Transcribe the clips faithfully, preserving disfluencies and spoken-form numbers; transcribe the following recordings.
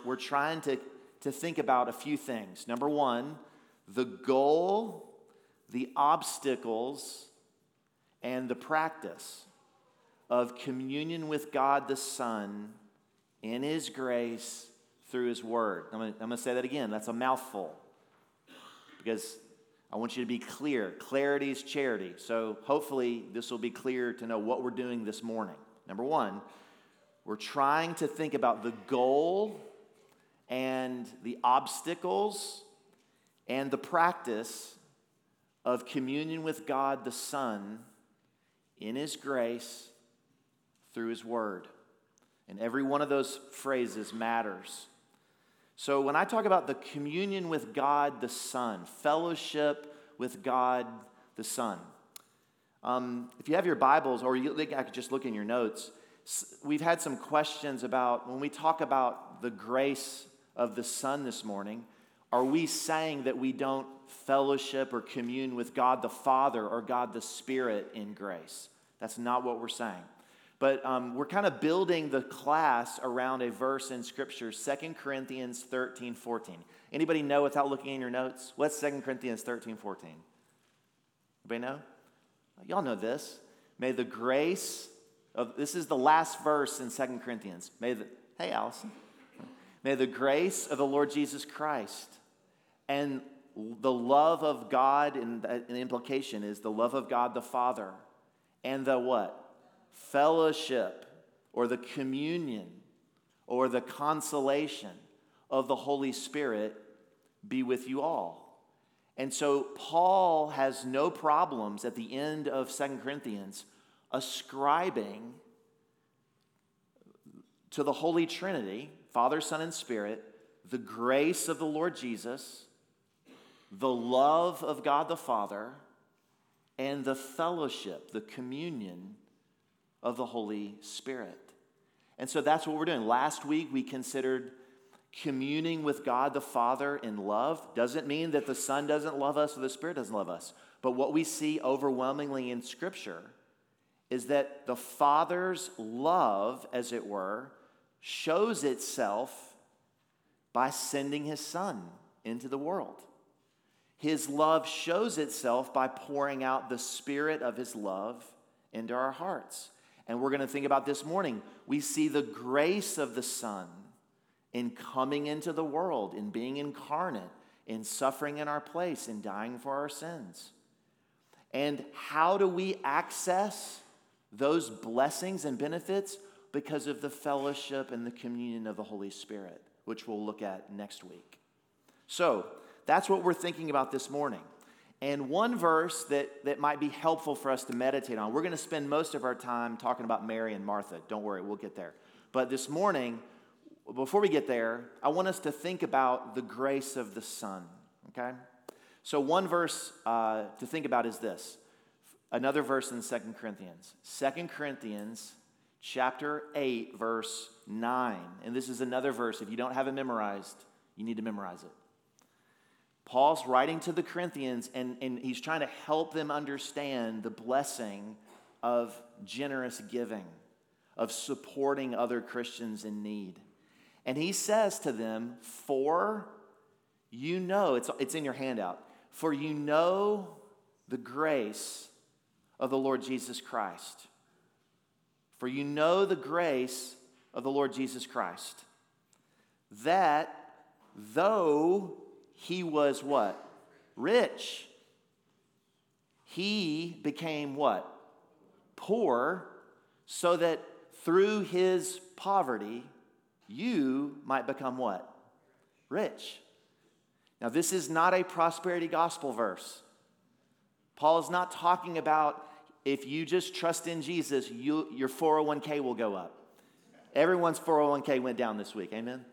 we're trying to, to think about a few things. Number one, the goal, the obstacles, and the practice of communion with God the Son in His grace through His Word. I'm going, to, I'm going to say that again. That's a mouthful because I want you to be clear. Clarity is charity. So hopefully this will be clear to know what we're doing this morning. Number one, we're trying to think about the goal and the obstacles and the practice of communion with God the Son in His grace through His Word. And every one of those phrases matters. So when I talk about the communion with God the Son, fellowship with God the Son, um, if you have your Bibles, or you, I could just look in your notes, we've had some questions about when we talk about the grace of the Son this morning, are we saying that we don't fellowship or commune with God the Father or God the Spirit in grace? That's not what we're saying. But um, we're kind of building the class around a verse in Scripture, Second Corinthians thirteen fourteen. Anybody know without looking in your notes? What's Second Corinthians thirteen fourteen? Anybody know? Y'all know this. May the grace of, this is the last verse in Second Corinthians. May the, hey Allison. May the grace of the Lord Jesus Christ and the love of God, and the implication is the love of God the Father, and the what? Fellowship, or the communion, or the consolation of the Holy Spirit be with you all. And so Paul has no problems at the end of Second Corinthians ascribing to the Holy Trinity, Father, Son, and Spirit, the grace of the Lord Jesus, the love of God the Father, and the fellowship, the communion of the Holy Spirit. And so that's what we're doing. Last week we considered communing with God the Father in love. Doesn't mean that the Son doesn't love us or the Spirit doesn't love us. But what we see overwhelmingly in Scripture is that the Father's love, as it were, shows itself by sending His Son into the world. His love shows itself by pouring out the Spirit of His love into our hearts. And we're going to think about this morning. We see the grace of the Son in coming into the world, in being incarnate, in suffering in our place, in dying for our sins. And how do we access those blessings and benefits? Because of the fellowship and the communion of the Holy Spirit, which we'll look at next week. So that's what we're thinking about this morning. And one verse that, that might be helpful for us to meditate on, we're going to spend most of our time talking about Mary and Martha. Don't worry, we'll get there. But this morning, before we get there, I want us to think about the grace of the Son, okay? So one verse uh, to think about is this. Another verse in Second Corinthians. Second Corinthians chapter eight, verse nine. And this is another verse. If you don't have it memorized, you need to memorize it. Paul's writing to the Corinthians, and, and he's trying to help them understand the blessing of generous giving, of supporting other Christians in need. And he says to them, for you know, it's, it's in your handout, for you know the grace of the Lord Jesus Christ. For you know the grace of the Lord Jesus Christ, that though He was what? Rich. He became what? Poor, so that through His poverty, you might become what? Rich. Now, this is not a prosperity gospel verse. Paul is not talking about if you just trust in Jesus, you, your four oh one k will go up. Everyone's four oh one k went down this week. Amen?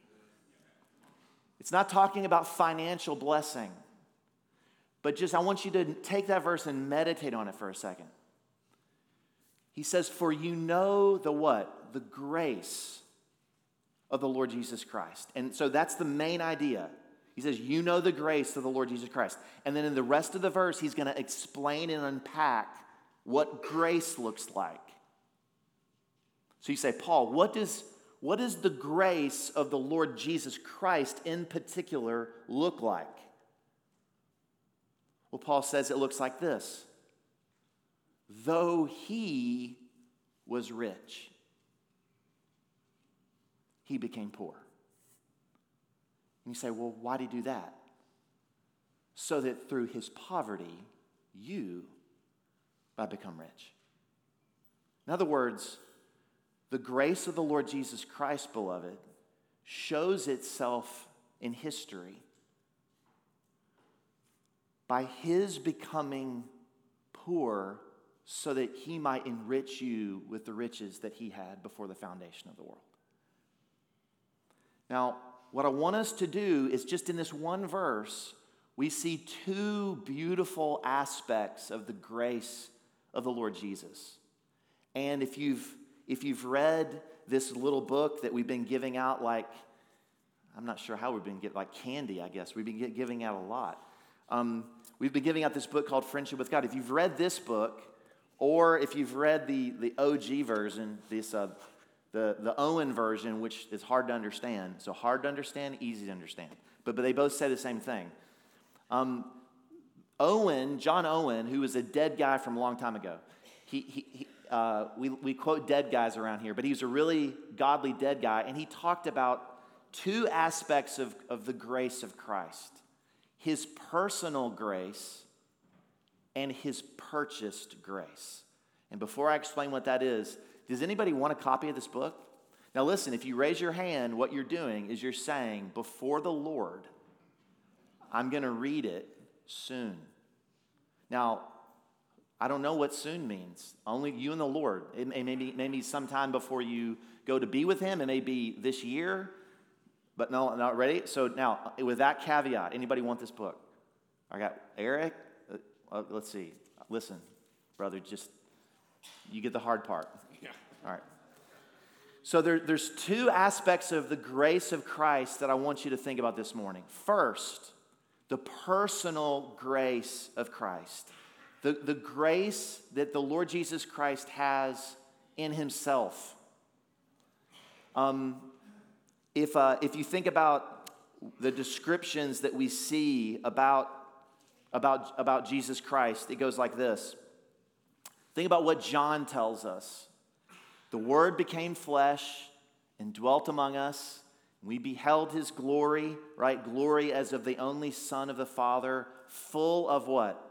It's not talking about financial blessing. But just, I want you to take that verse and meditate on it for a second. He says, for you know the what? The grace of the Lord Jesus Christ. And so that's the main idea. He says, you know the grace of the Lord Jesus Christ. And then in the rest of the verse, he's going to explain and unpack what grace looks like. So you say, Paul, what does, what does the grace of the Lord Jesus Christ in particular look like? Well, Paul says it looks like this. Though he was rich, he became poor. And you say, well, why did he do that? So that through his poverty, you might become rich. In other words, the grace of the Lord Jesus Christ, beloved, shows itself in history by his becoming poor so that he might enrich you with the riches that he had before the foundation of the world. Now, what I want us to do is just in this one verse, we see two beautiful aspects of the grace of the Lord Jesus. And if you've if you've read this little book that we've been giving out, like, I'm not sure how we've been giving, like candy, I guess. We've been giving out a lot. Um, we've been giving out this book called Friendship with God. If you've read this book, or if you've read the, the O G version, this uh, the, the Owen version, which is hard to understand. So hard to understand, easy to understand. But, but they both say the same thing. Um, Owen, John Owen, who was a dead guy from a long time ago, he, he, he uh, we, we quote dead guys around here, but he was a really godly dead guy, and he talked about two aspects of, of the grace of Christ. His personal grace and his purchased grace. And before I explain what that is, does anybody want a copy of this book? Now listen, if you raise your hand, what you're doing is you're saying, before the Lord, I'm going to read it soon. Now, I don't know what soon means. Only you and the Lord. It may, maybe, maybe sometime before you go to be with him. It may be this year. But no, not ready. So now, with that caveat, anybody want this book? I got Eric. Uh, let's see. Listen, brother, just, you get the hard part. Yeah. All right. So there, there's two aspects of the grace of Christ that I want you to think about this morning. First, the personal grace of Christ. The, the grace that the Lord Jesus Christ has in himself. Um, if, uh, if you think about the descriptions that we see about, about, about Jesus Christ, it goes like this. Think about what John tells us. The Word became flesh and dwelt among us. We beheld his glory, right? Glory as of the only Son of the Father, full of what?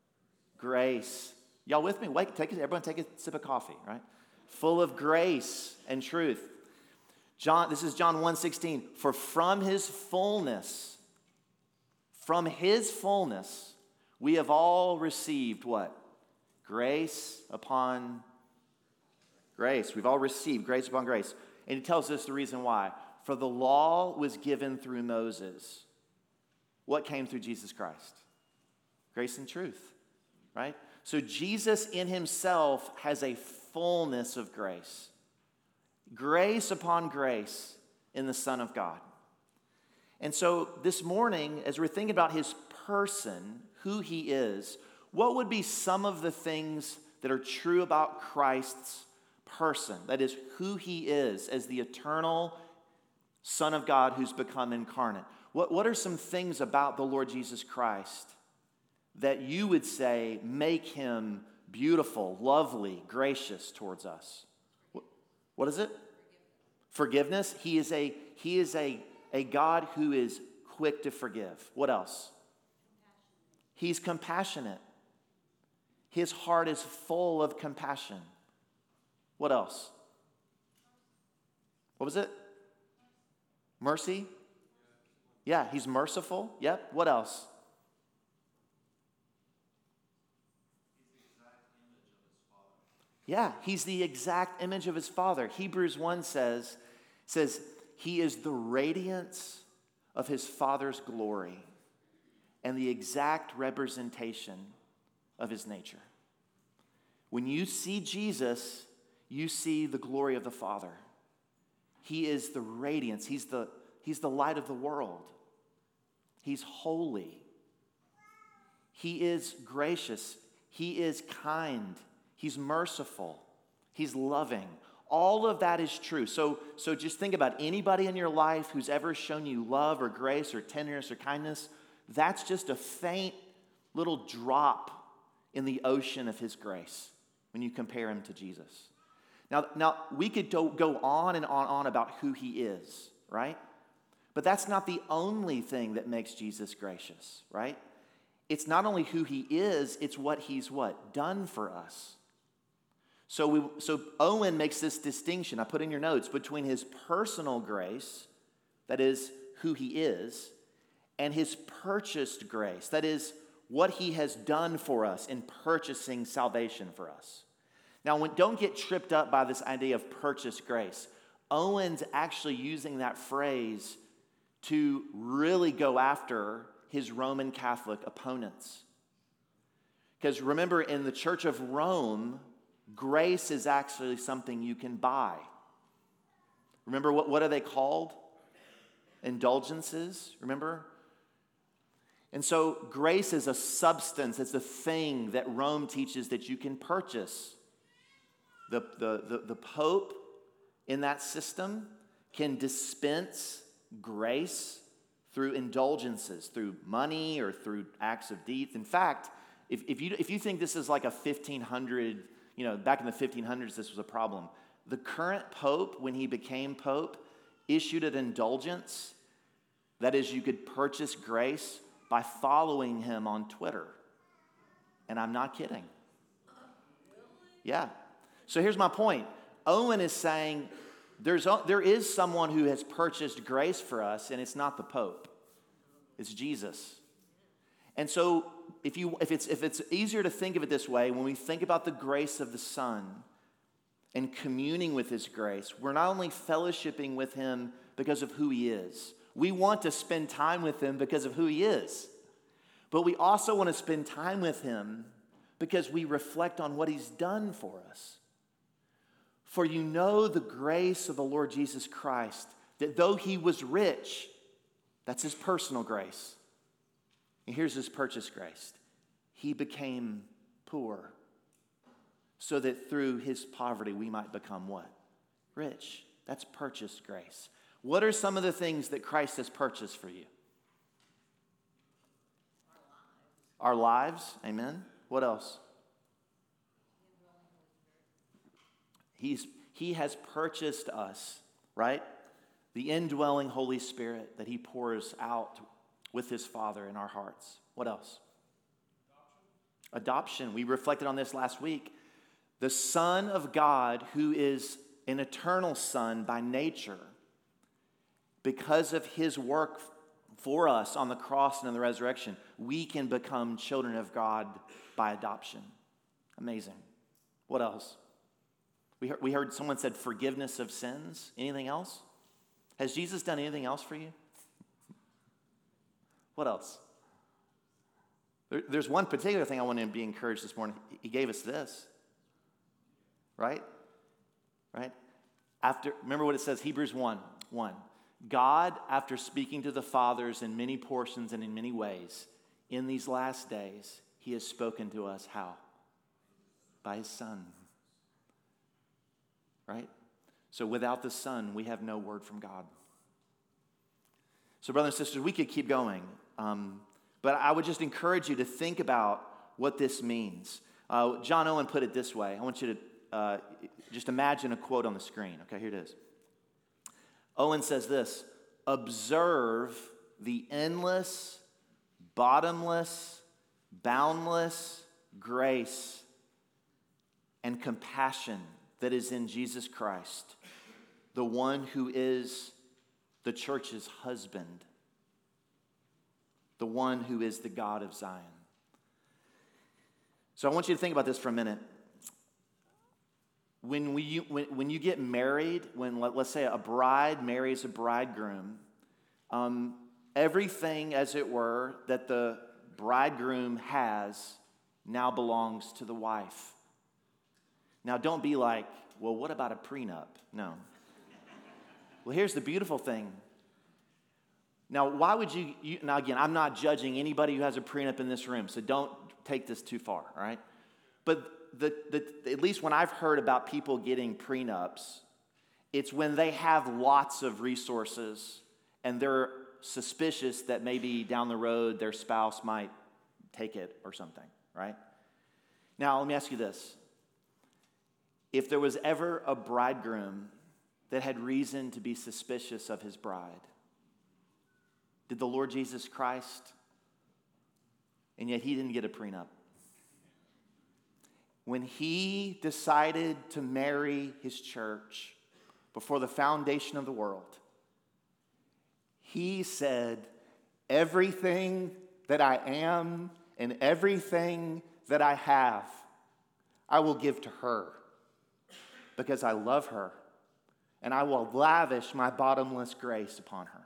Grace. Y'all with me? Wait, take it, everyone take a sip of coffee, right? Full of grace and truth. John, this is John one sixteen. For from his fullness, from his fullness, we have all received what? Grace upon grace. We've all received grace upon grace. And he tells us the reason why. For the law was given through Moses. What came through Jesus Christ? Grace and truth. Right? So Jesus in himself has a fullness of grace. Grace upon grace in the Son of God. And so this morning, as we're thinking about his person, who he is, what would be some of the things that are true about Christ's person? That is, who he is as the eternal Son of God who's become incarnate. What, what are some things about the Lord Jesus Christ that you would say make him beautiful, lovely, gracious towards us? What, what is it? Forgiveness. He is a he is a, a God who is quick to forgive. What else? He's compassionate. His heart is full of compassion. What else? What was it? Mercy? Yeah, he's merciful. Yep. What else? Yeah, he's the exact image of his Father. Hebrews one says, says he is the radiance of his Father's glory and the exact representation of his nature. When you see Jesus, you see the glory of the Father. He is the radiance. He's the, he's the light of the world. He's holy. He is gracious. He is kind. He's merciful. He's loving. All of that is true. So, so just think about anybody in your life who's ever shown you love or grace or tenderness or kindness. That's just a faint little drop in the ocean of his grace when you compare him to Jesus. Now, now we could do, go on and on and on about who he is, right? But that's not the only thing that makes Jesus gracious, right? It's not only who he is, it's what he's what? Done for us. So, we, so Owen makes this distinction, I put in your notes, between his personal grace, that is who he is, and his purchased grace, that is what he has done for us in purchasing salvation for us. Now, when, don't get tripped up by this idea of purchased grace. Owen's actually using that phrase to really go after his Roman Catholic opponents. Because remember, in the Church of Rome, grace is actually something you can buy. Remember, what, what are they called? Indulgences, remember? And so grace is a substance, it's a thing that Rome teaches that you can purchase. The, the, the, the Pope in that system can dispense grace through indulgences, through money or through acts of deeds. In fact, if, if, you, if you think this is like a fifteen hundred, you know, back in the fifteen hundreds, this was a problem. The current Pope, when he became Pope, issued an indulgence. That is, you could purchase grace by following him on Twitter. And I'm not kidding. Yeah. So here's my point. Owen is saying there's, there is someone who has purchased grace for us, and it's not the Pope. It's Jesus. And so if you if it's if it's easier to think of it this way, when we think about the grace of the Son and communing with his grace, we're not only fellowshipping with him because of who he is. We want to spend time with him because of who he is. But we also want to spend time with him because we reflect on what he's done for us. For you know the grace of the Lord Jesus Christ, that though he was rich, that's his personal grace. And here's his purchase grace. He became poor so that through his poverty we might become what? Rich. That's purchased grace. What are some of the things that Christ has purchased for you? Our lives. Our lives. Amen. What else? He's, he has purchased us, right? The indwelling Holy Spirit that he pours out with his Father in our hearts. What else? Adoption. Adoption. We reflected on this last week. The Son of God, who is an eternal Son by nature, because of his work for us on the cross and in the resurrection, we can become children of God by adoption. Amazing. What else? We heard, we heard someone said forgiveness of sins. Anything else? Has Jesus done anything else for you? What else? There, there's one particular thing I want to be encouraged this morning. He gave us this. Right? Right? After, remember what it says, Hebrews one, one. God, after speaking to the fathers in many portions and in many ways, in these last days, he has spoken to us how? By his Son. Right? So without the Son, we have no word from God. So brothers and sisters, we could keep going. Um, but I would just encourage you to think about what this means. Uh, John Owen put it this way. I want you to uh, just imagine a quote on the screen. Okay, here it is. Owen says this: observe the endless, bottomless, boundless grace and compassion that is in Jesus Christ, the one who is the church's husband, the one who is the God of Zion. So I want you to think about this for a minute. When, we, when, when you get married, when let, let's say a bride marries a bridegroom, um, everything, as it were, that the bridegroom has now belongs to the wife. Now, don't be like, well, what about a prenup? No. Well, here's the beautiful thing. Now, why would you, you, now again, I'm not judging anybody who has a prenup in this room, so don't take this too far, all right? But the, the, at least when I've heard about people getting prenups, it's when they have lots of resources and they're suspicious that maybe down the road their spouse might take it or something, right? Now, let me ask you this. If there was ever a bridegroom that had reason to be suspicious of his bride, did the Lord Jesus Christ, and yet he didn't get a prenup. When he decided to marry his church before the foundation of the world, he said, everything that I am and everything that I have, I will give to her because I love her, and I will lavish my bottomless grace upon her.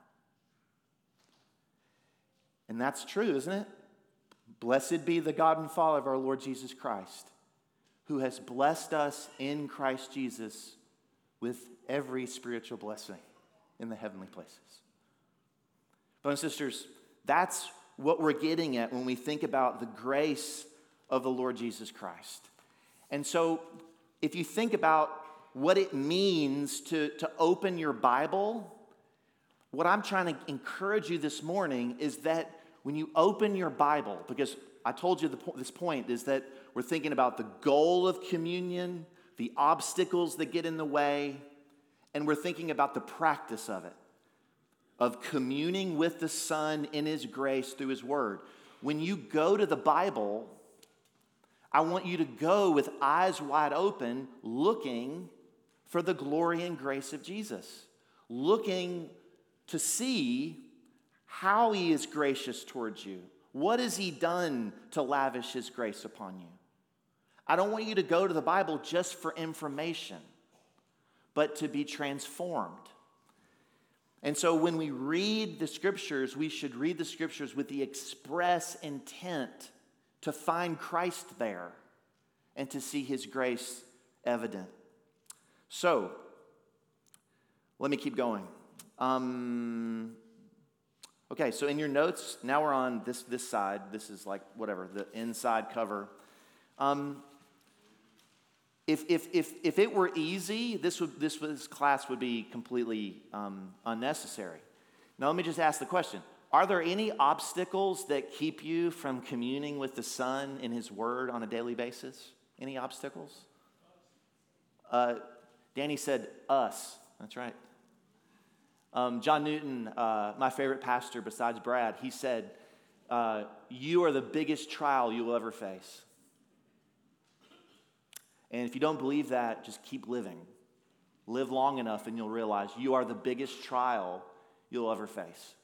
And that's true, isn't it? Blessed be the God and Father of our Lord Jesus Christ, who has blessed us in Christ Jesus with every spiritual blessing in the heavenly places. Brothers and sisters, that's what we're getting at when we think about the grace of the Lord Jesus Christ. And so, if you think about what it means to, to open your Bible, what I'm trying to encourage you this morning is that when you open your Bible, because I told you the, this point is that we're thinking about the goal of communion, the obstacles that get in the way, and we're thinking about the practice of it, of communing with the Son in His grace through His Word. When you go to the Bible, I want you to go with eyes wide open, looking for the glory and grace of Jesus, looking to see how He is gracious towards you. What has He done to lavish His grace upon you? I don't want you to go to the Bible just for information, but to be transformed. And so when we read the Scriptures, we should read the Scriptures with the express intent to find Christ there and to see His grace evident. So, let me keep going. Um, okay, so in your notes, now we're on this, this side. This is like, whatever, the inside cover. Um, if, if, if, if it were easy, this, would, this, this class would be completely um, unnecessary. Now, let me just ask the question. Are there any obstacles that keep you from communing with the Son in His Word on a daily basis? Any obstacles? Uh, Danny said, us. That's right. Um, John Newton, uh, my favorite pastor besides Brad, he said, uh, you are the biggest trial you will ever face. And if you don't believe that, just keep living. Live long enough and you'll realize you are the biggest trial you'll ever face.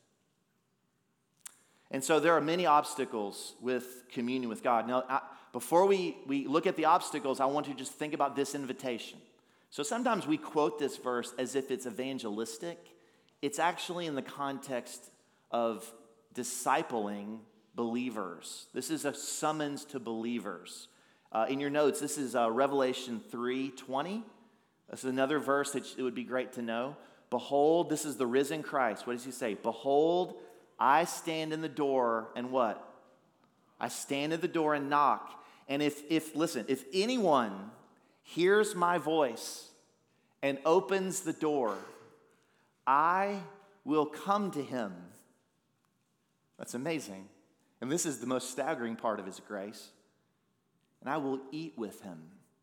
And so there are many obstacles with communion with God. Now, I, before we, we look at the obstacles, I want you to just think about this invitation. So sometimes we quote this verse as if it's evangelistic. It's actually in the context of discipling believers. This is a summons to believers. Uh, in your notes, this is uh, Revelation three twenty. This is another verse that it would be great to know. Behold, this is the risen Christ. What does he say? Behold, I stand in the door and what? I stand at the door and knock. And if, if listen, if anyone hears my voice and opens the door, I will come to him. That's amazing. And this is the most staggering part of His grace. And I will eat with him,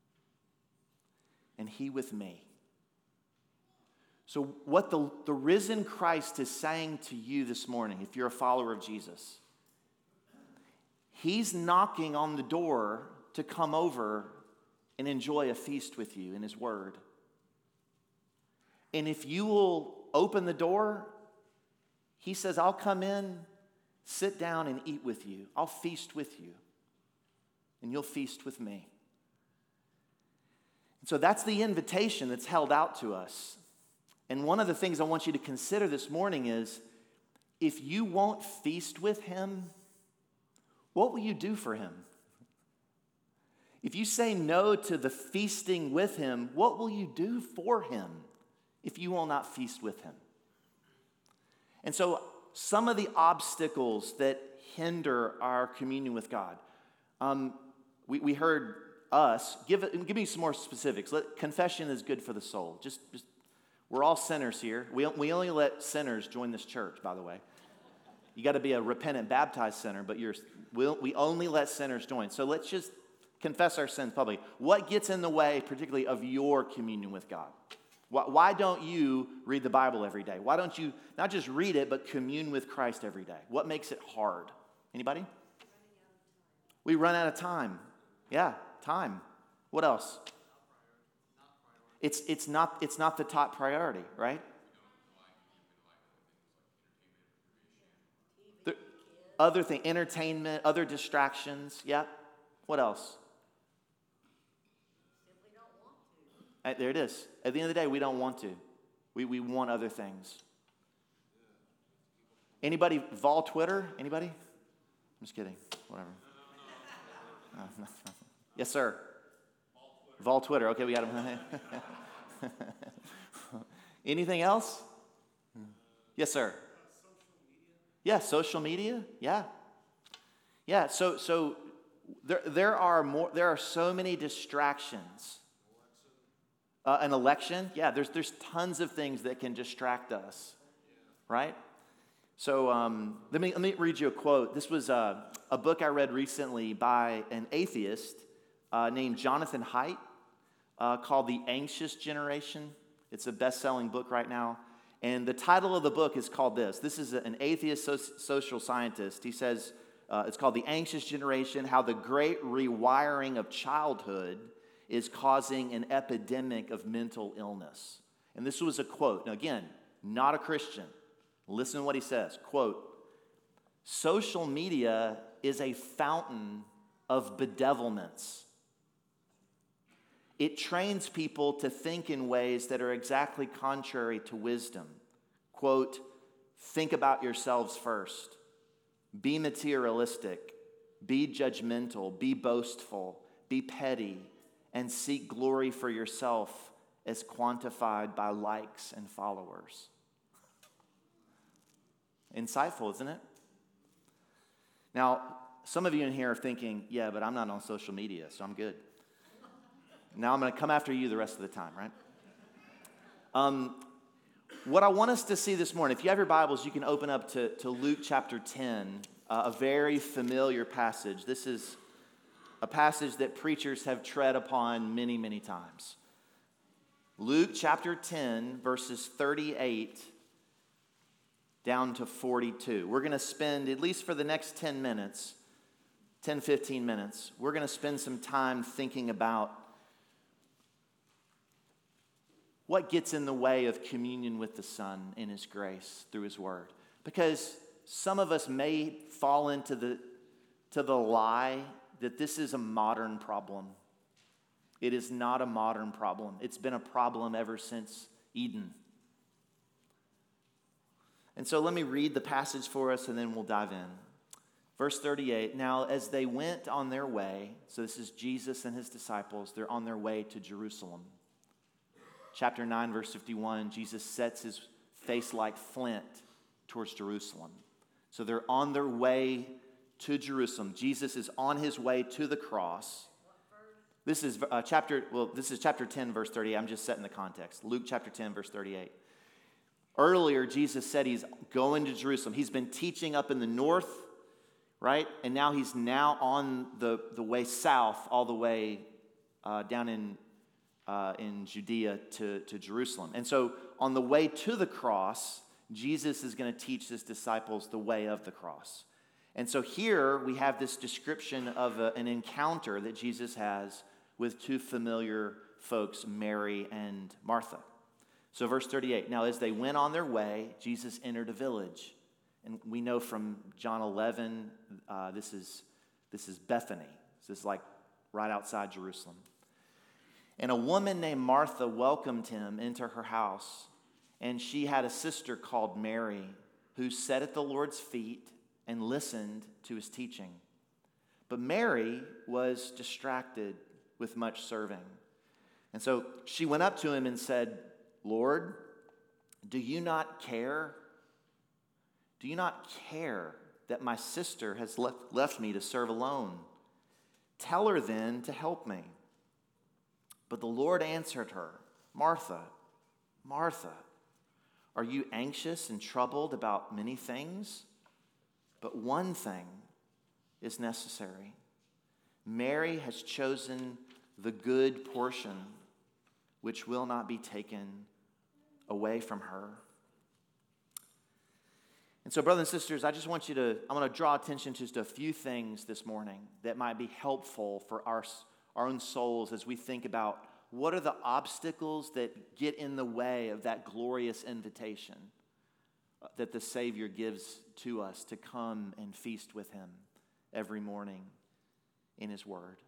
and he with me. So what the, the risen Christ is saying to you this morning, if you're a follower of Jesus, He's knocking on the door to come over and enjoy a feast with you in His Word. And if you will open the door, He says, I'll come in, sit down and eat with you. I'll feast with you. And you'll feast with me. And so that's the invitation that's held out to us. And one of the things I want you to consider this morning is, if you won't feast with Him, what will you do for Him? If you say no to the feasting with Him, what will you do for Him if you will not feast with Him? And so some of the obstacles that hinder our communion with God, um, We, we heard us, give it, give me some more specifics. Let, confession is good for the soul. Just, just we're all sinners here. We, we only let sinners join this church, by the way. You got to be a repentant, baptized sinner, but you're, we we only let sinners join. So let's just confess our sins publicly. What gets in the way, particularly, of your communion with God? Why, why don't you read the Bible every day? Why don't you not just read it, but commune with Christ every day? What makes it hard? Anybody? We run out of time. Yeah, time. What else? It's it's not it's not the top priority, right? The other thing, entertainment, other distractions. Yeah. What else? Uh, There it is. At the end of the day, we don't want to. We we want other things. Anybody vol Twitter? Anybody? I'm just kidding. Whatever. Uh, no, no. Yes, sir. Vol Twitter. Okay, we got him. Anything else? Yes, sir. Yeah, social media. Yeah, yeah. So, so there, there are more. There are so many distractions. Uh, an election. Yeah, there's there's tons of things that can distract us, right? So um, let me let me read you a quote. This was uh, a book I read recently by an atheist uh, named Jonathan Haidt uh, called "The Anxious Generation." It's a best-selling book right now, and the title of the book is called this. This is an atheist so- social scientist. He says uh, it's called "The Anxious Generation: How the Great Rewiring of Childhood is Causing an Epidemic of Mental Illness." And this was a quote. Now, again, not a Christian. Listen to what he says. Quote, "Social media is a fountain of bedevilments. It trains people to think in ways that are exactly contrary to wisdom. Quote, think about yourselves first. Be materialistic. Be judgmental. Be boastful. Be petty. And seek glory for yourself as quantified by likes and followers." Insightful, isn't it? Now, some of you in here are thinking, yeah, but I'm not on social media, so I'm good. Now I'm going to come after you the rest of the time, right? Um, what I want us to see this morning, if you have your Bibles, you can open up to, to Luke chapter ten, uh, a very familiar passage. This is a passage that preachers have tread upon many, many times. Luke chapter ten, verses thirty-eight down to forty-two. We're going to spend, at least for the next ten minutes, ten, fifteen minutes, we're going to spend some time thinking about what gets in the way of communion with the Son in His grace through His Word. Because some of us may fall into the, to the lie that this is a modern problem. It is not a modern problem. It's been a problem ever since Eden. And so let me read the passage for us and then we'll dive in. Verse thirty-eight, "Now as they went on their way," so this is Jesus and His disciples, they're on their way to Jerusalem. Chapter nine, verse fifty-one, Jesus sets His face like flint towards Jerusalem. So they're on their way to Jerusalem. Jesus is on His way to the cross. This is uh, chapter, well, this is chapter ten, verse thirty-eight. I'm just setting the context. Luke chapter ten, verse thirty-eight. Earlier, Jesus said He's going to Jerusalem. He's been teaching up in the north, right? And now He's now on the, the way south, all the way uh, down in Uh, in Judea to, to Jerusalem. And so on the way to the cross, Jesus is going to teach His disciples the way of the cross. And so here we have this description of a, an encounter that Jesus has with two familiar folks, Mary and Martha. So verse thirty-eight, "Now as they went on their way, Jesus entered a village." And we know from John eleven, uh, this is this is Bethany. This is like right outside Jerusalem. "And a woman named Martha welcomed Him into her house, and she had a sister called Mary, who sat at the Lord's feet and listened to His teaching. But Mary was distracted with much serving. And so she went up to Him and said, 'Lord, do you not care? Do you not care that my sister has left, left me to serve alone? Tell her then to help me.' But the Lord answered her, Martha, Martha, are you anxious and troubled about many things? But one thing is necessary. Mary has chosen the good portion, which will not be taken away from her. And so, brothers and sisters, I just want you to, I'm going to draw attention to just a few things this morning that might be helpful for our, our own souls as we think about what are the obstacles that get in the way of that glorious invitation that the Savior gives to us to come and feast with him every morning in his word.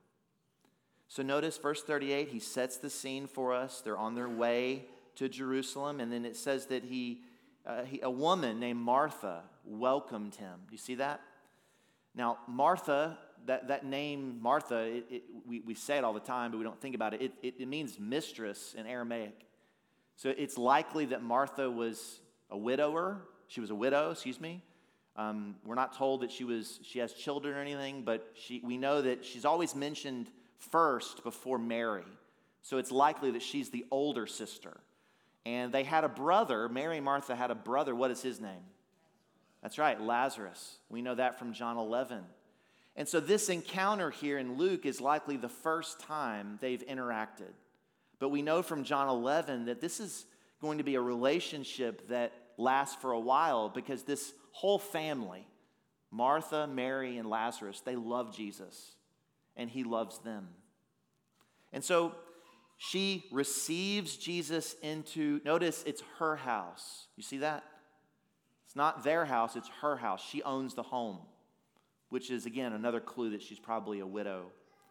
So notice verse thirty-eight, he sets the scene for us. They're on their way to Jerusalem, and then it says that he Uh, he, a woman named Martha welcomed him. Do you see that? Now, Martha, that, that name Martha, it, it, we, we say it all the time, but we don't think about it. It, it. it means mistress in Aramaic. So it's likely that Martha was a widower. She was a widow, excuse me. Um, we're not told that she was she has children or anything, but she, we know that she's always mentioned first before Mary. So it's likely that she's the older sister. And they had a brother, Mary and Martha had a brother. What is his name? That's right, Lazarus. We know that from John eleven. And so this encounter here in Luke is likely the first time they've interacted. But we know from John eleven that this is going to be a relationship that lasts for a while because this whole family, Martha, Mary, and Lazarus, they love Jesus, and he loves them. And so she receives Jesus into, notice it's her house. You see that? It's not their house, it's her house. She owns the home, which is, again, another clue that she's probably a widow.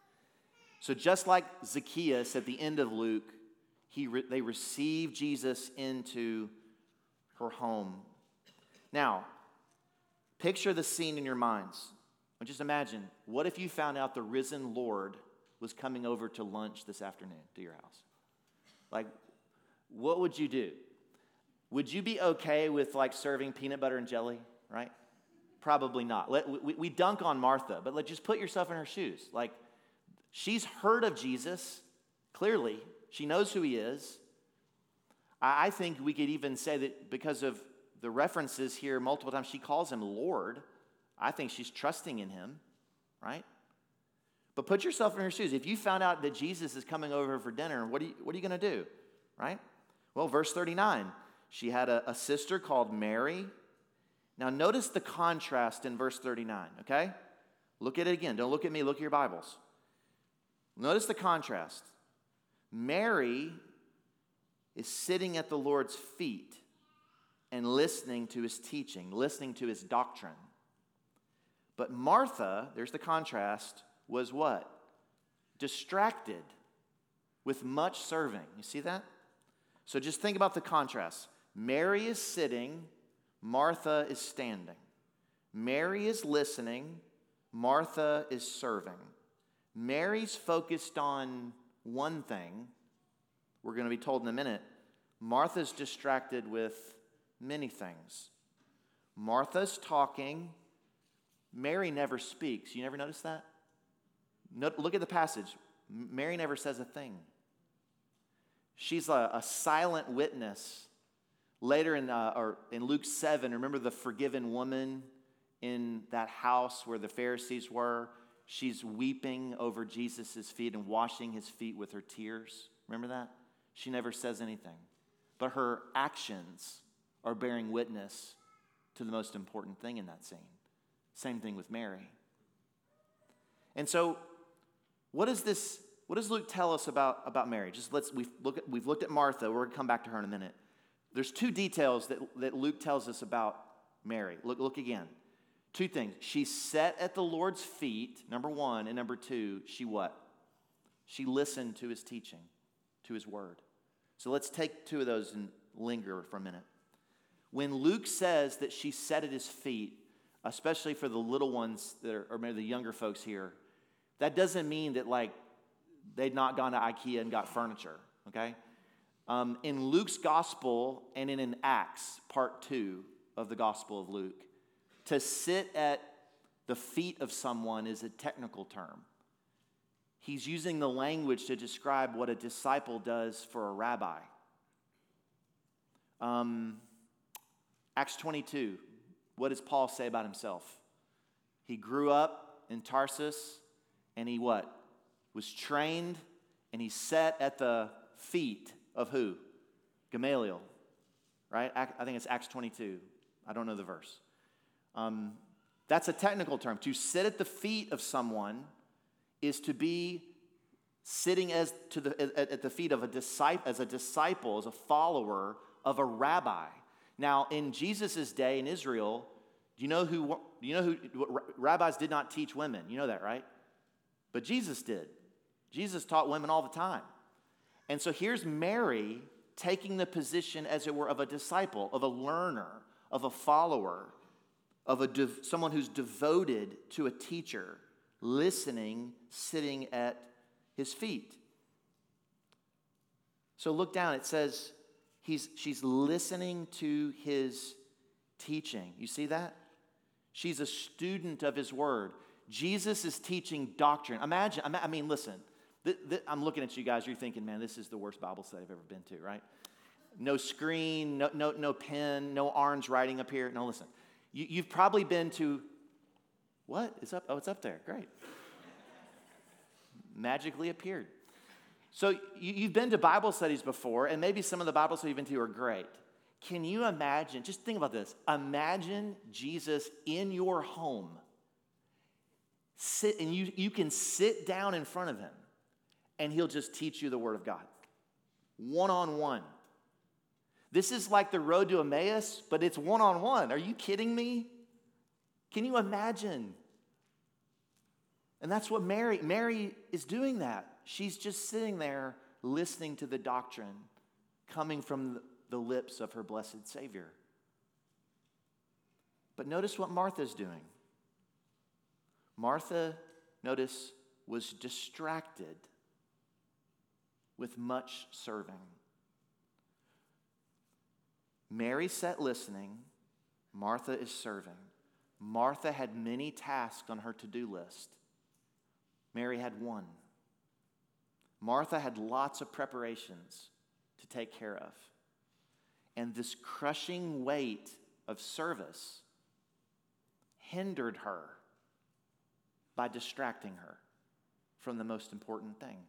So just like Zacchaeus at the end of Luke, he re- they receive Jesus into her home. Now, picture the scene in your minds. Just imagine, what if you found out the risen Lord was coming over to lunch this afternoon to your house? Like, what would you do? Would you be okay with like serving peanut butter and jelly, right? Probably not. Let, we, we dunk on Martha, but let, just put yourself in her shoes. Like, she's heard of Jesus, clearly. She knows who he is. I, I think we could even say that because of the references here multiple times, she calls him Lord. I think she's trusting in him, right? But put yourself in her shoes. If you found out that Jesus is coming over for dinner, what are you, what are you going to do, right? Well, verse thirty-nine, she had a, a sister called Mary. Now, notice the contrast in verse thirty-nine, okay? Look at it again. Don't look at me. Look at your Bibles. Notice the contrast. Mary is sitting at the Lord's feet and listening to his teaching, listening to his doctrine. But Martha, there's the contrast, was what? Distracted with much serving. You see that? So just think about the contrast. Mary is sitting, Martha is standing. Mary is listening, Martha is serving. Mary's focused on one thing. We're going to be told in a minute. Martha's distracted with many things. Martha's talking. Mary never speaks. You never notice that? No, look at the passage. Mary never says a thing. She's a, a silent witness. Later in, uh, or in Luke seven, remember the forgiven woman in that house where the Pharisees were? She's weeping over Jesus' feet and washing his feet with her tears. Remember that? She never says anything. But her actions are bearing witness to the most important thing in that scene. Same thing with Mary. And so, what does this? What does Luke tell us about, about Mary? Just let's we've look at, we've looked at Martha. We're going to come back to her in a minute. There's two details that, that Luke tells us about Mary. Look, look again. Two things. She sat at the Lord's feet, number one, and number two, she what? She listened to his teaching, to his word. So let's take two of those and linger for a minute. When Luke says that she sat at his feet, especially for the little ones that are, or maybe the younger folks here, that doesn't mean that like they'd not gone to IKEA and got furniture, okay? Um, in Luke's gospel and in, in Acts, part two of the Gospel of Luke, to sit at the feet of someone is a technical term. he's using the language to describe what a disciple does for a rabbi. Um, Acts twenty-two, what does Paul say about himself? He grew up in Tarsus, and he what? Was trained, and he sat at the feet of who? Gamaliel, right? I think it's Acts twenty-two. I don't know the verse. Um, that's a technical term. To sit at the feet of someone is to be sitting as to the at, at the feet of a disciple, as a disciple, as a follower of a rabbi. Now, in Jesus' day in Israel, do you know who? Do you know who? Rabbis did not teach women. You know that, right? But Jesus did. Jesus taught women all the time. And so here's Mary taking the position, as it were, of a disciple, of a learner, of a follower, of a de- someone who's devoted to a teacher, listening, sitting at his feet. So look down. It says he's she's listening to his teaching. You see that? She's a student of his word. Jesus is teaching doctrine. Imagine, I mean, listen. Th- th- I'm looking at you guys. You're thinking, man, this is the worst Bible study I've ever been to, right? No screen, no no no pen, no orange writing up here. No, listen. You, you've probably been to, what? It's up. Oh, it's up there. Great. Magically appeared. So you, you've been to Bible studies before, and maybe some of the Bible studies you've been to are great. Can you imagine, just think about this. Imagine Jesus in your home. Sit, and you, you can sit down in front of him, and he'll just teach you the Word of God. One-on-one. This is like the road to Emmaus, but it's one-on-one. Are you kidding me? Can you imagine? And that's what Mary, Mary is doing that. She's just sitting there listening to the doctrine coming from the lips of her blessed Savior. But notice what Martha's doing. Martha, notice, was distracted with much serving. Mary sat listening. Martha is serving. Martha had many tasks on her to-do list. Mary had one. Martha had lots of preparations to take care of. And this crushing weight of service hindered her by distracting her from the most important thing.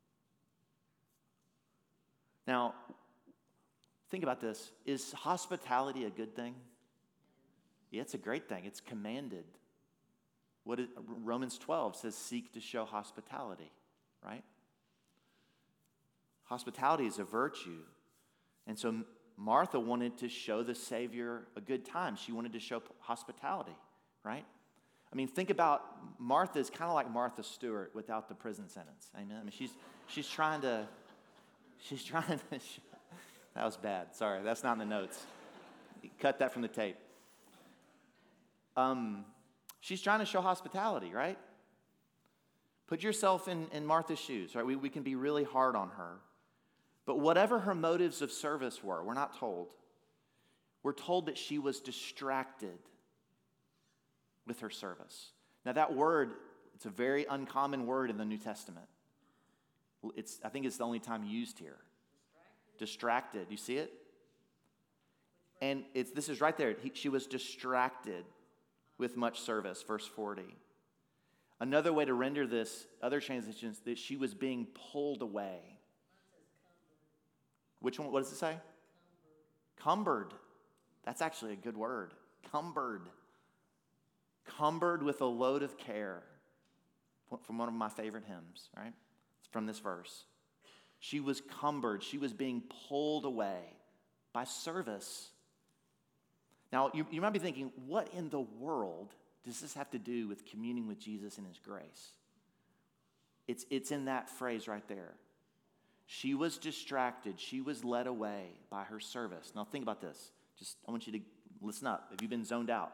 Now, think about this. Is hospitality a good thing? Yeah, it's a great thing. It's commanded. What is, Romans twelve says, seek to show hospitality, right? Hospitality is a virtue. And so Martha wanted to show the Savior a good time. She wanted to show hospitality, right? I mean, think about Martha is kind of like Martha Stewart without the prison sentence. Amen. I mean, she's she's trying to, she's trying to, that was bad. Sorry, that's not in the notes. Cut that from the tape. Um, she's trying to show hospitality, right? Put yourself in, in Martha's shoes, right? We, we can be really hard on her. But whatever her motives of service were, we're not told. We're told that she was distracted with her service. Now that word, it's a very uncommon word in the New Testament. It's, I think it's the only time used here. Distracted. Distracted. You see it? And it's this is right there. He, she was distracted with much service, verse forty. Another way to render this, other translations, that she was being pulled away. Which one? What does it say? Cumbered. Cumbered. That's actually a good word. Cumbered. Cumbered with a load of care. From one of my favorite hymns, right? It's from this verse. She was cumbered. She was being pulled away by service. Now, you, you might be thinking, what in the world does this have to do with communing with Jesus and his grace? It's, it's in that phrase right there. She was distracted. She was led away by her service. Now think about this. Just, I want you to listen up. Have you been zoned out?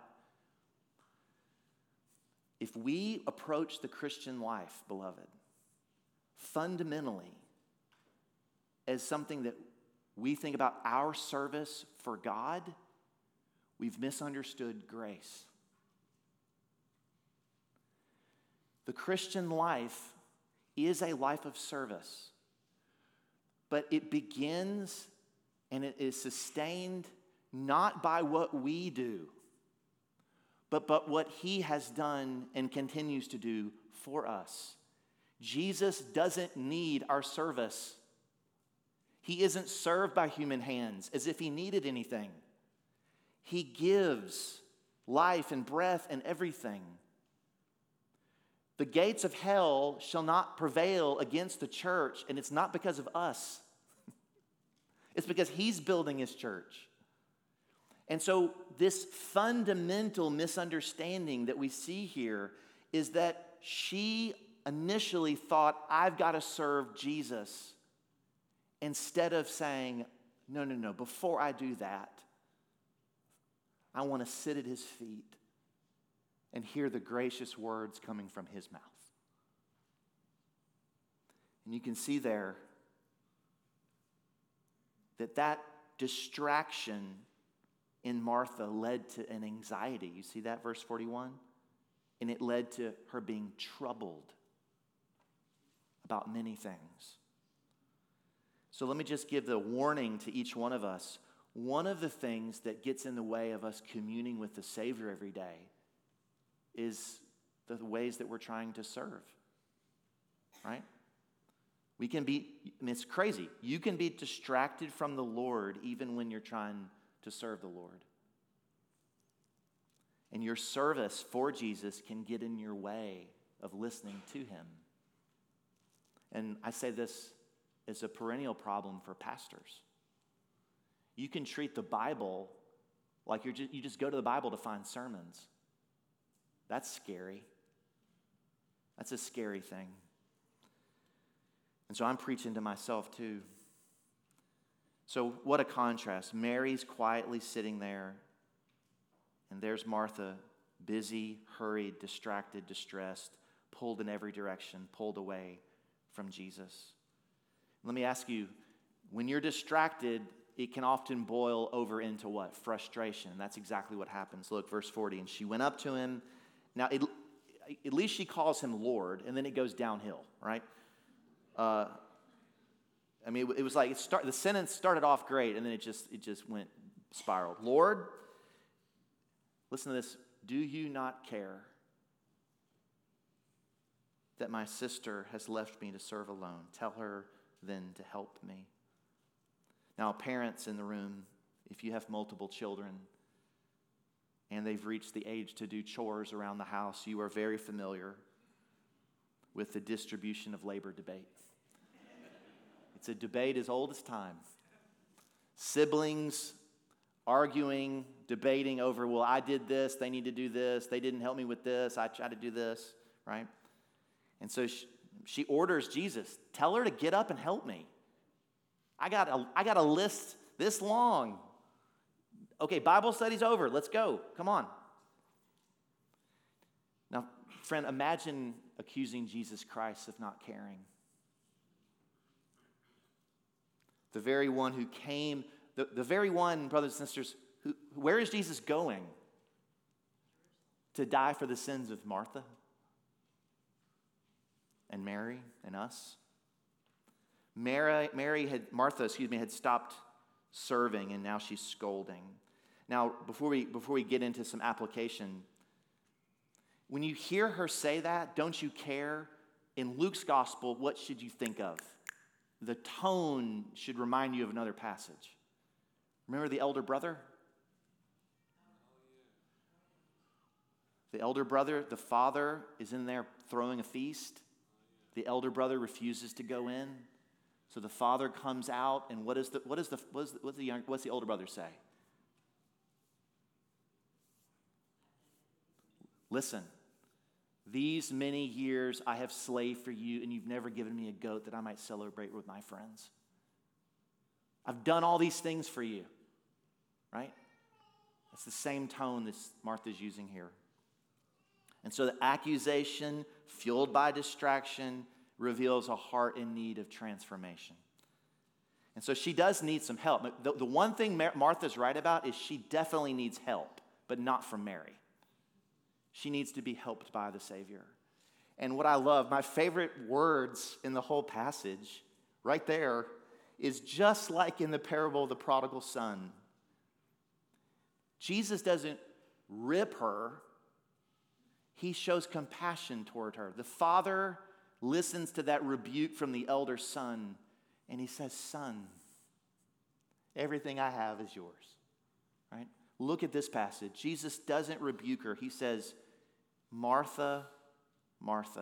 If we approach the Christian life, beloved, fundamentally as something that we think about our service for God, we've misunderstood grace. The Christian life is a life of service. But it begins and it is sustained not by what we do, but, but what he has done and continues to do for us. Jesus doesn't need our service. He isn't served by human hands as if he needed anything. He gives life and breath and everything. The gates of hell shall not prevail against the church, and it's not because of us. It's because he's building his church. And so this fundamental misunderstanding that we see here is that she initially thought, I've got to serve Jesus, instead of saying, no, no, no, before I do that, I want to sit at his feet and hear the gracious words coming from his mouth. And you can see there that that distraction in Martha led to an anxiety. You see that, verse forty-one? And it led to her being troubled about many things. So let me just give the warning to each one of us. One of the things that gets in the way of us communing with the Savior every day is the ways that we're trying to serve, right? We can be, I mean, it's crazy. You can be distracted from the Lord even when you're trying to serve the Lord. And your service for Jesus can get in your way of listening to him. And I say this as a perennial problem for pastors. You can treat the Bible like you're just, you just go to the Bible to find sermons. That's scary. That's a scary thing. And so I'm preaching to myself too. So what a contrast. Mary's quietly sitting there, and there's Martha, busy, hurried, distracted, distressed, pulled in every direction, pulled away from Jesus. Let me ask you, when you're distracted, it can often boil over into what? Frustration. That's exactly what happens. Look, verse forty. And she went up to him. Now, it, at least she calls him Lord, and then it goes downhill, right? Uh, I mean, it, it was like it start, the sentence started off great, and then it just it just went spiraled. Lord, listen to this. Do you not care that my sister has left me to serve alone? Tell her then to help me. Now, parents in the room, if you have multiple children and they've reached the age to do chores around the house, you are very familiar with the distribution of labor debate. It's a debate as old as time. Siblings arguing, debating over, well, I did this, they need to do this, they didn't help me with this, I tried to do this, right? And so she, she orders Jesus, tell her to get up and help me. I got a, I got a list this long. Okay, Bible study's over. Let's go. Come on. Now, friend, imagine accusing Jesus Christ of not caring. The very one who came, the, the very one, brothers and sisters, who, where is Jesus going? To die for the sins of Martha and Mary and us. Mary, Mary had, Martha, excuse me, had stopped serving, and now she's scolding. Now, before we before we get into some application, when you hear her say that, don't you care? In Luke's gospel, what should you think of? The tone should remind you of another passage. Remember the elder brother? The elder brother, the father is in there throwing a feast. The elder brother refuses to go in. So the father comes out, and what is the what is the what is the, what's the young, what's the older brother say? Listen, these many years I have slaved for you, and you've never given me a goat that I might celebrate with my friends. I've done all these things for you, right? That's the same tone that Martha's using here. And so the accusation, fueled by distraction, reveals a heart in need of transformation. And so she does need some help. The, the one thing Mar- Martha's right about is she definitely needs help, but not from Mary. She needs to be helped by the Savior. And what I love, my favorite words in the whole passage, right there, is just like in the parable of the prodigal son. Jesus doesn't rip her. He shows compassion toward her. The father listens to that rebuke from the elder son, and he says, son, everything I have is yours. Right? Look at this passage. Jesus doesn't rebuke her. He says, Martha, Martha,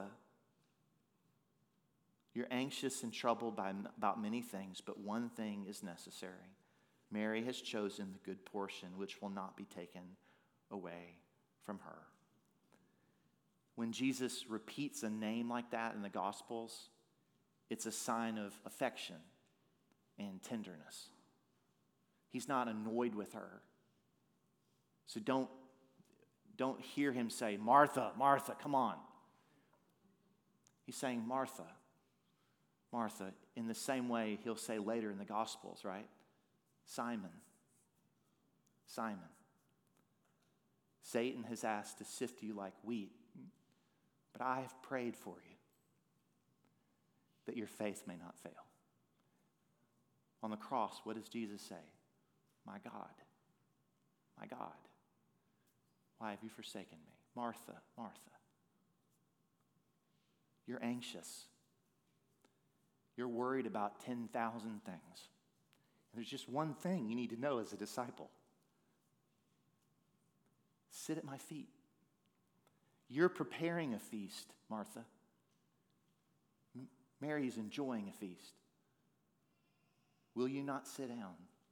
you're anxious and troubled by, about many things, but one thing is necessary. Mary has chosen the good portion, which will not be taken away from her. When Jesus repeats a name like that in the Gospels, it's a sign of affection and tenderness. He's not annoyed with her. So don't, don't hear him say, Martha, Martha, come on. He's saying, Martha, Martha, in the same way he'll say later in the Gospels, right? Simon, Simon, Satan has asked to sift you like wheat, but I have prayed for you that your faith may not fail. On the cross, what does Jesus say? My God, my God, why have you forsaken me? Martha, Martha, you're anxious. You're worried about ten thousand things. And there's just one thing you need to know as a disciple. Sit at my feet. You're preparing a feast, Martha. M- Mary is enjoying a feast. Will you not sit down?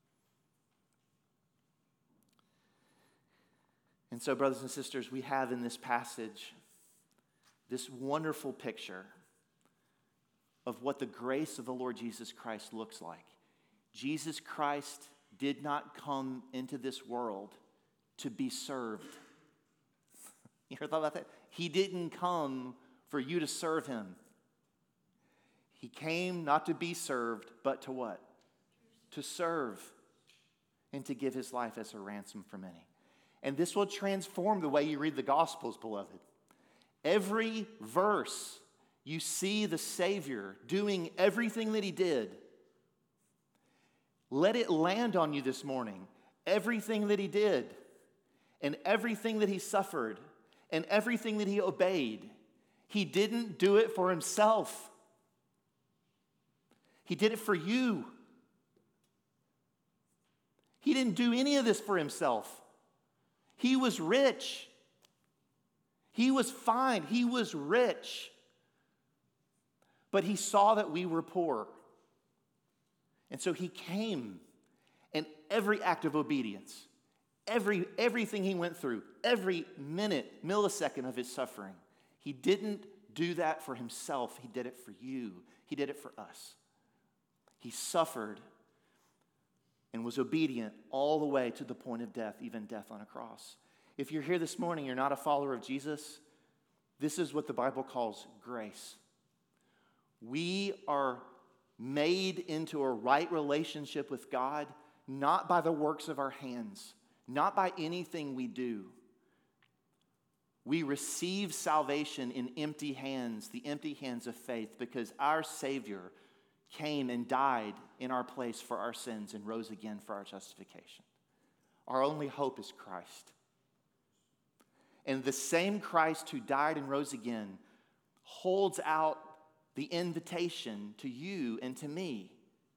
And so, brothers and sisters, we have in this passage this wonderful picture of what the grace of the Lord Jesus Christ looks like. Jesus Christ did not come into this world to be served. You ever thought about that? He didn't come for you to serve him. He came not to be served, but to what? To serve and to give his life as a ransom for many. And this will transform the way you read the Gospels, beloved. Every verse, you see the Savior doing everything that he did. Let it land on you this morning. Everything that he did, and everything that he suffered, and everything that he obeyed, he didn't do it for himself. He did it for you. He didn't do any of this for himself. He was rich. He was fine. He was rich. But he saw that we were poor. And so he came, and every act of obedience, every everything he went through, every minute, millisecond of his suffering, he didn't do that for himself. He did it for you. He did it for us. He suffered and was obedient all the way to the point of death, even death on a cross. If you're here this morning, you're not a follower of Jesus, this is what the Bible calls grace. We are made into a right relationship with God, not by the works of our hands, not by anything we do. We receive salvation in empty hands, the empty hands of faith, because our Savior came and died in our place for our sins and rose again for our justification. Our only hope is Christ. And the same Christ who died and rose again holds out the invitation to you and to me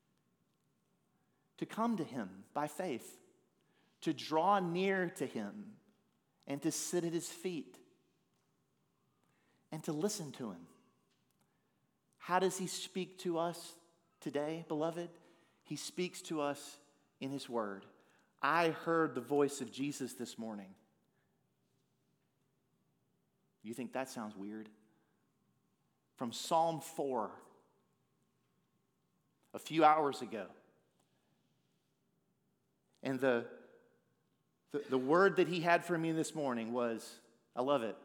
to come to him by faith, to draw near to him and to sit at his feet and to listen to him. How does he speak to us today, beloved? He speaks to us in his word. I heard the voice of Jesus this morning. You think that sounds weird? From Psalm four, a few hours ago. And the, the, the word that he had for me this morning was, I love it,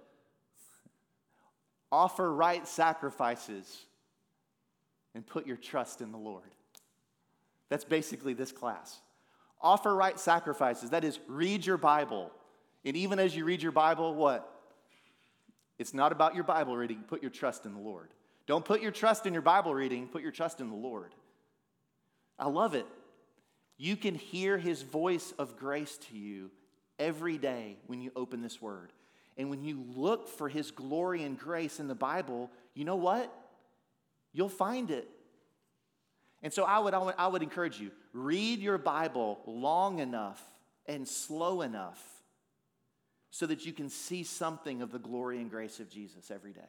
offer right sacrifices and put your trust in the Lord. That's basically this class. Offer right sacrifices. That is, read your Bible. And even as you read your Bible, what? It's not about your Bible reading. Put your trust in the Lord. Don't put your trust in your Bible reading. Put your trust in the Lord. I love it. You can hear his voice of grace to you every day when you open this word. And when you look for his glory and grace in the Bible, you know what? You'll find it. And so I would, I would, I would encourage you, read your Bible long enough and slow enough so that you can see something of the glory and grace of Jesus every day.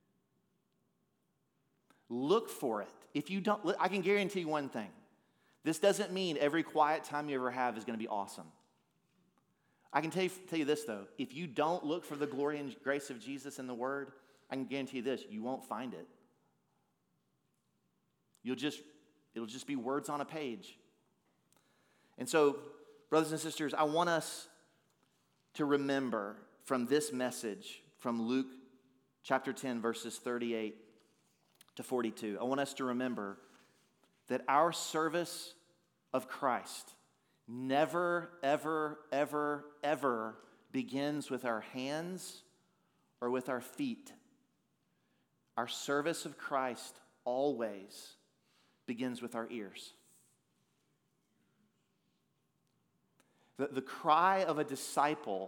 Look for it. If you don't, I can guarantee you one thing. This doesn't mean every quiet time you ever have is going to be awesome. I can tell you, tell you this, though. If you don't look for the glory and grace of Jesus in the Word, I can guarantee you this, you won't find it. You'll just, it'll just be words on a page. And so, brothers and sisters, I want us to remember from this message from Luke chapter ten, verses thirty-eight to forty-two. I want us to remember that our service of Christ never, ever, ever, ever begins with our hands or with our feet. Our service of Christ always begins with our ears. The, the cry of a disciple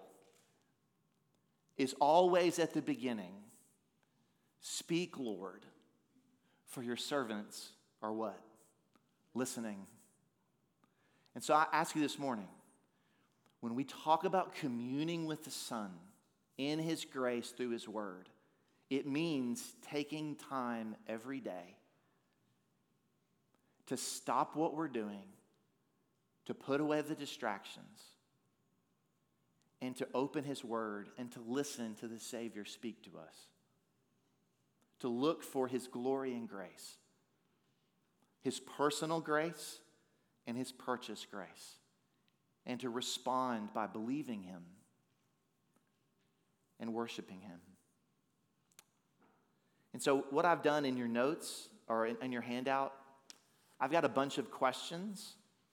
is always at the beginning, "Speak, Lord, for your servants are" what? Listening. And so I ask you this morning, when we talk about communing with the Son in his grace through his word, it means taking time every day to stop what we're doing, to put away the distractions, and to open his word and to listen to the Savior speak to us, to look for his glory and grace, his personal grace and his purchased grace, and to respond by believing him and worshiping him. And so what I've done in your notes or in, in your handout, I've got a bunch of questions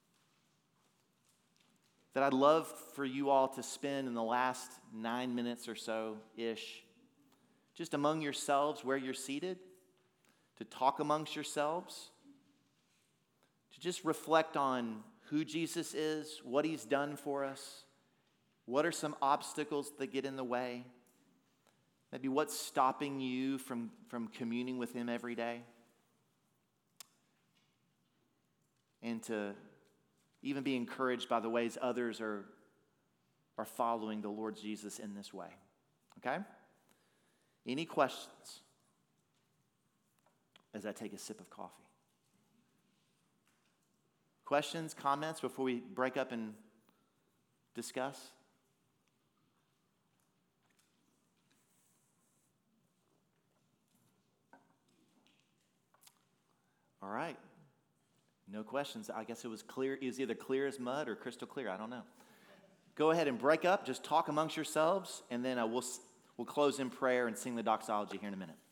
that I'd love for you all to spend in the last nine minutes or so-ish, just among yourselves where you're seated, to talk amongst yourselves, to just reflect on who Jesus is, what he's done for us, what are some obstacles that get in the way, maybe what's stopping you from, from communing with him every day, and to even be encouraged by the ways others are, are following the Lord Jesus in this way. Okay? Any questions as I take a sip of coffee? Questions, comments before we break up and discuss? All right. No questions. I guess it was clear. It was either clear as mud or crystal clear. I don't know. Go ahead and break up. Just talk amongst yourselves, and then uh, we'll, we'll close in prayer and sing the doxology here in a minute.